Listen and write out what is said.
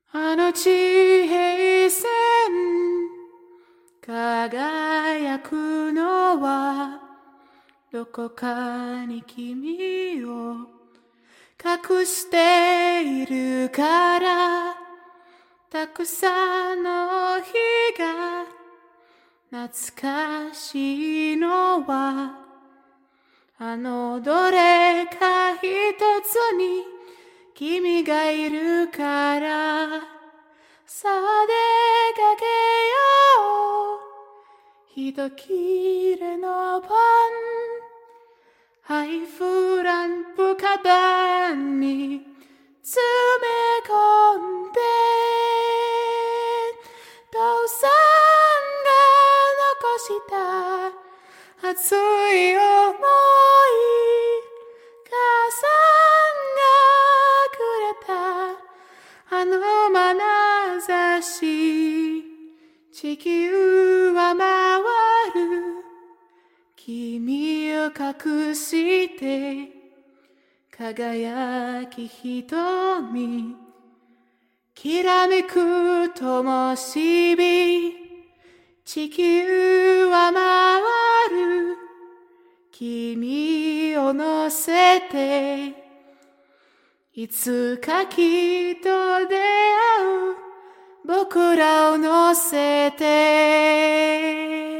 あの地平線輝くのはどこかに君を隠しているからたくさんの日が懐かしいのはあのどれか一つに君がいるからさあ出かけよう一切れのパンハイフランプカバンに詰め込んで父さんが残した熱い想い母さんがくれたあの眼差し地球は回る君を隠して輝き瞳きらめく灯火地球は回る君を乗せていつかきっと出会う僕らを乗せて